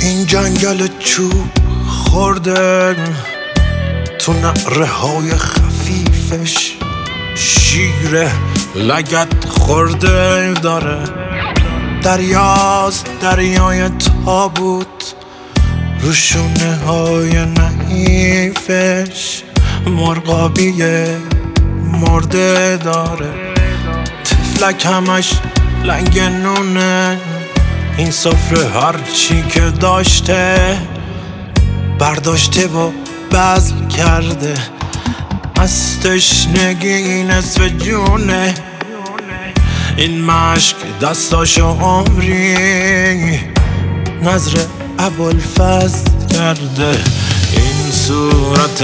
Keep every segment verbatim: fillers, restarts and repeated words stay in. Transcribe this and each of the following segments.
این جنگل چوب خورده تو نعره های خفیفش شیر لگد خورده داره. دریاست دریای تابوت روشونه های نحیفش مرغابی مرده داره. تفلک همش لنگ نونه این سفره هرچی که داشته برداشته و بذل کرده. از تشنگی نصف جونه این مشک دستاشو عمری نظر ابوالفضل کرده. این صورت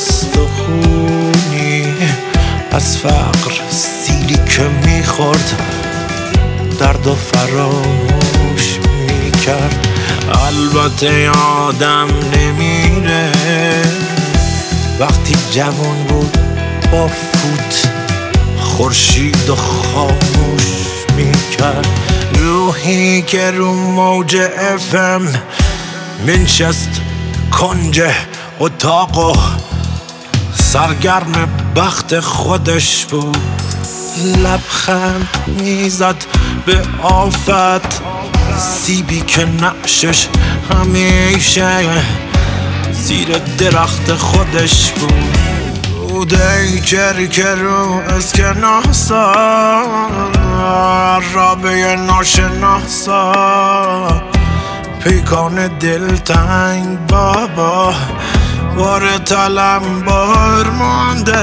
استخونی از فقر سیلی که میخورد درد و فراموش میکرد. البته آدم نمیره وقتی جوان بود با فوت خورشید و خاموش میکرد. روحی که رو موج اف ام منشست کنج اتاق و سرگرم بخت خودش بود. لبخند میزد به آفت سیبی که نقشش همیشه زیر درخت خودش بود. بوده چری که رو اسکناسا رابه ناشناسا پیکان دلتنگ بابا بار تلمبار مونده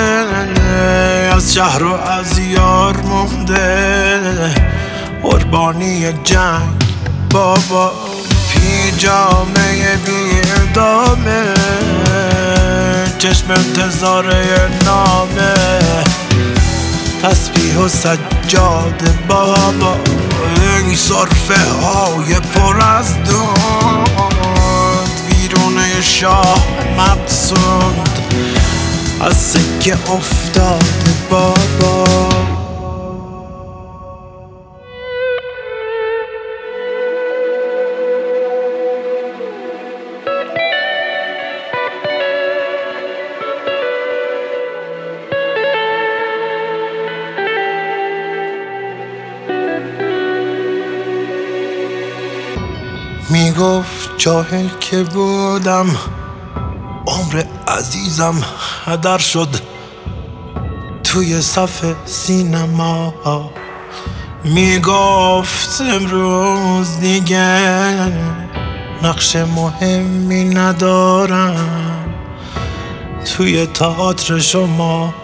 از شهر و از یار مونده قربانی جنگ بابا پیجامه بیردامه چشم انتظاره نامه تسبیح و سجاده بابا این صرفه های پر از دود ویرونه شاه مبسود از سکه افتاده بابا. میگفت جاهل که بودم عمر عزیزم هدر شد توی صف سینما. میگفت امروز دیگه نقش مهمی ندارم توی تئاتر شما.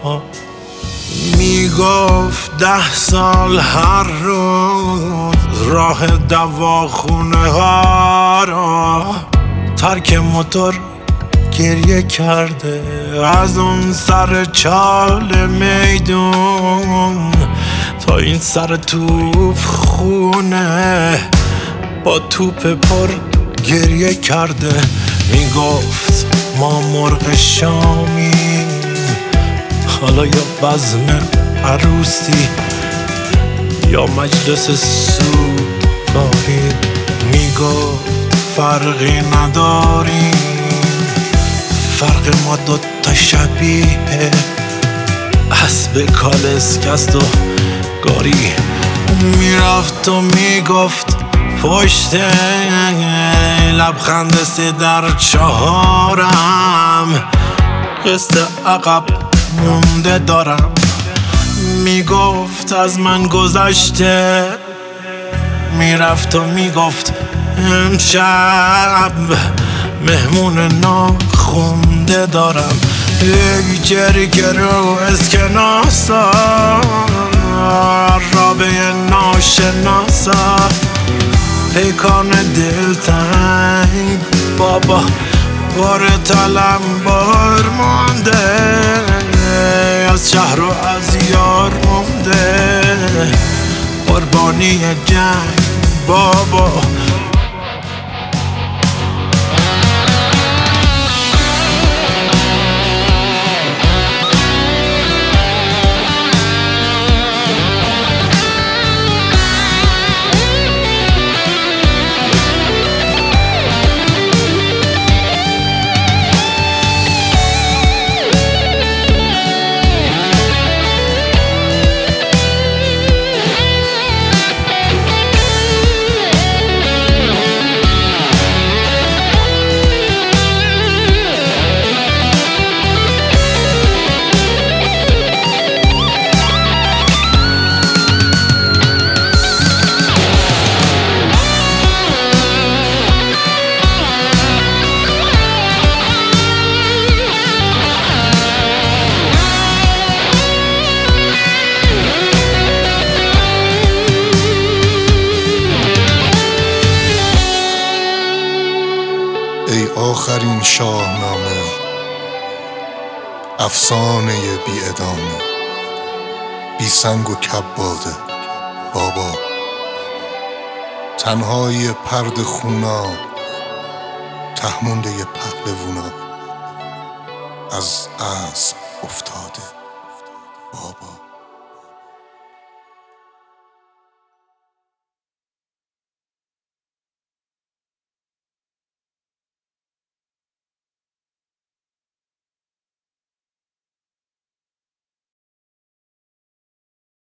میگفت ده سال هر روز راه دواخونه ها را ترک موتور گریه کرده. از اون سر چال میدون تا این سر توپ خونه با توپ پر گریه کرده. میگفت ما مرغ شامی حالا یا بزم عروسی یا مجلس سوگواری. میگفت فرقی نداریم فرق ما دوتا شبیه اسب کالسکست و گاری. میرفت و میگفت پشت لبخند سه در چهارم قسط عقب مونده دارم. میگفت از من گذشته میرفت و میگفت امشب مهمون ناخونده دارم. ای جری که رو اسکناسا رابه ناشناسا پیکان دلتنگ بابا بار تلمبار مونده از شهر و از یار مونده قربانی جنگ بابا. این شاهنامه افسانه بی ادامه، بی سنگ و کباده بابا، تنهای پرد خونا، تهمونده پهلوونا، از اسب افتاده بابا.